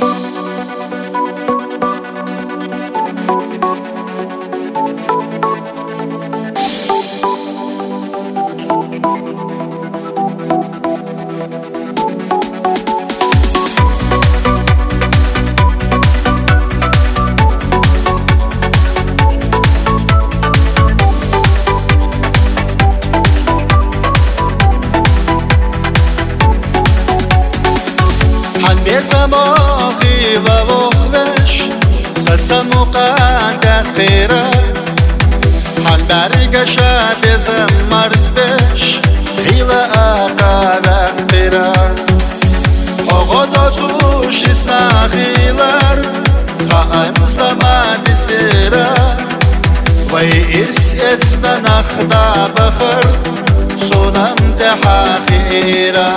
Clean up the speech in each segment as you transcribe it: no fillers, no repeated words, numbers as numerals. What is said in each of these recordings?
بزما خيلا وخوش سسمو قاعدة خيرا حن برقشا بزم مرز بش خيلا آقا خيرا آغدا توش اسنا خيلار خان زمان سيرا وي إرس اتسنا نخدا بخر سونم دحا خيرا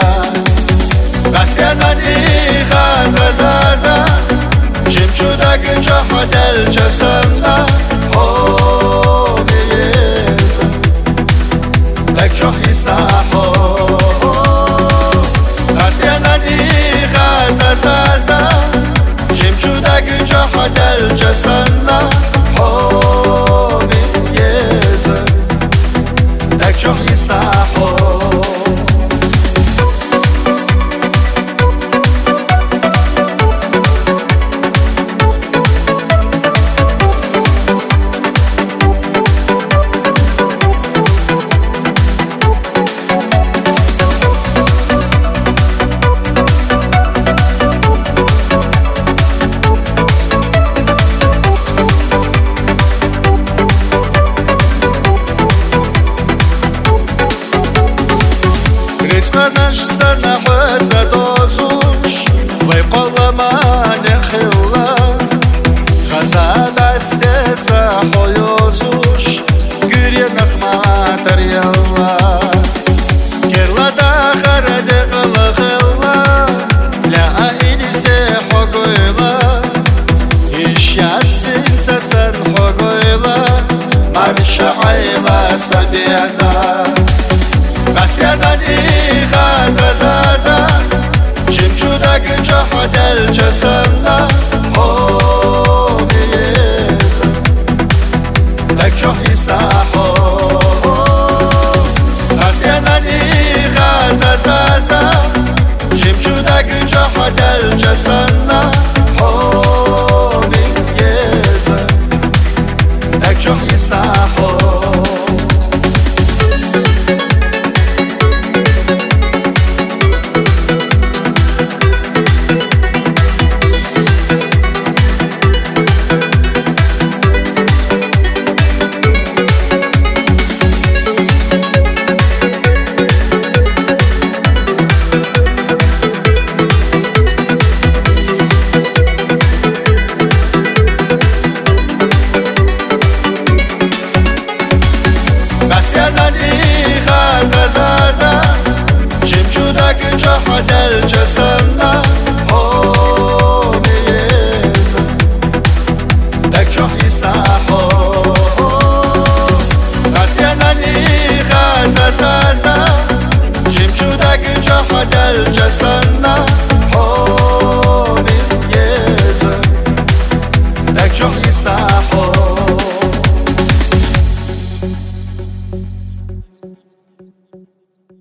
مسكنني خازازازا شمشودك جحد الجسمنا هو بيزا لك جح يسنحو مسكنني خازازازا شمشودك جحد الجسمنا هو بيزا لك جح يسنحو نش سرنا حوزة دوزوش ويقول ما نخلا غزال استسا حيوزوش قري نخما تريلا كرلا داخر دقل خلا لا عيني سيحو قويلا إشيات سنسا سن حقويلا مرشا عيلا سبيعزا مسكنني خازازازا شمشودك جحد الجسمنا هو بيزا لك جح يسنحو مسكنني خازازازا شمشودك جحد الجسمنا هو بيزا لك جح يسنحو مسكنني خازازازا شمشودك جحد الجسمنا هو بيزا لك جح يسنحو مسكنني خازازازا شمشودك جحد الجسمنا